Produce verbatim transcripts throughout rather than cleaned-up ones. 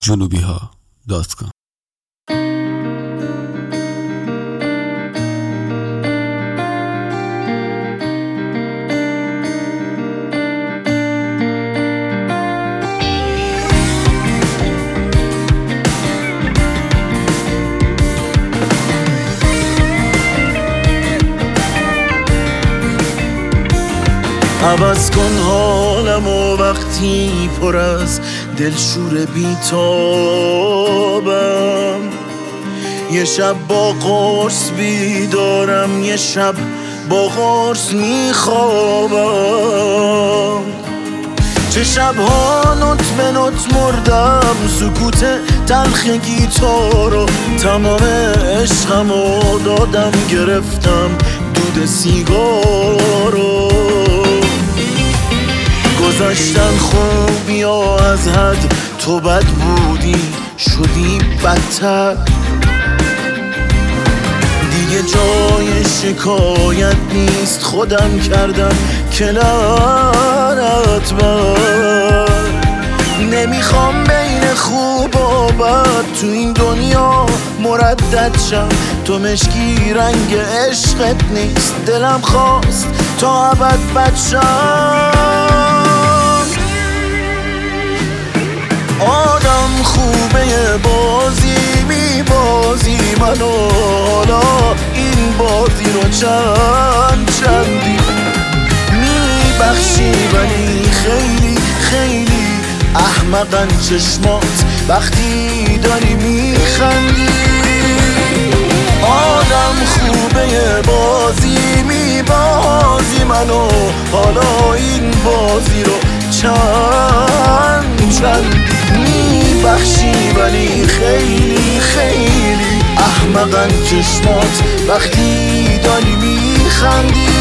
جنوبی ها دات کام. عوض کن حالمو وقتی پر از دلشور بیتابم، یه شب با قرص بیدارم، یه شب با قرص میخوابم. چه شبها نوت به نوت مردم، سکوت تلخ گیتارو تمام عشقمو دادم، گرفتم دود سیگارو. گذشتن خوب یا از حد، تو بد بودی شدی بدتر، دیگه جای شکایت نیست، خودم کردم که لعنت بر. نمیخوام بین خوب و بد تو این دنیا مردد شم، تو مشکی رنگ عشقت نیست، دلم خواست تا ابد بد شم. آدم خوبه بازی میبازی منو، حالا این بازی رو چند چندی میبخشی، ولی خیلی خیلی احمقن چشمات وقتی داری میخندی. آدم خوبه بازی میبازی منو، حالا این بازی رو چند چندی میبخشی، ولی خیلی خیلی احمقن چشمات وقتی داری میخندی.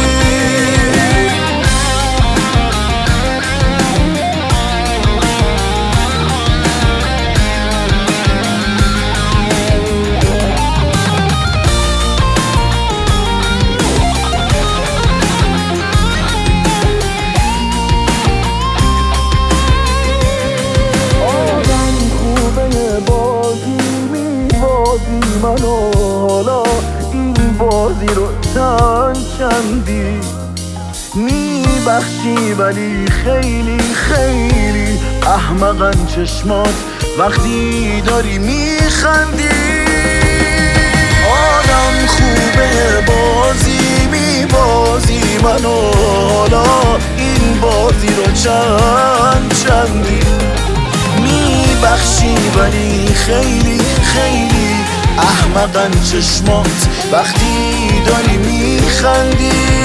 منو حالا این بازی رو چند چندی میبخشی، ولی خیلی خیلی احمقن چشمات وقتی داری میخندی. آدم خوبه بازی میبازی منو، حالا این بازی رو چند چندی میبخشی، ولی خیلی خیلی احمقن چشمات وقتی داری میخندی.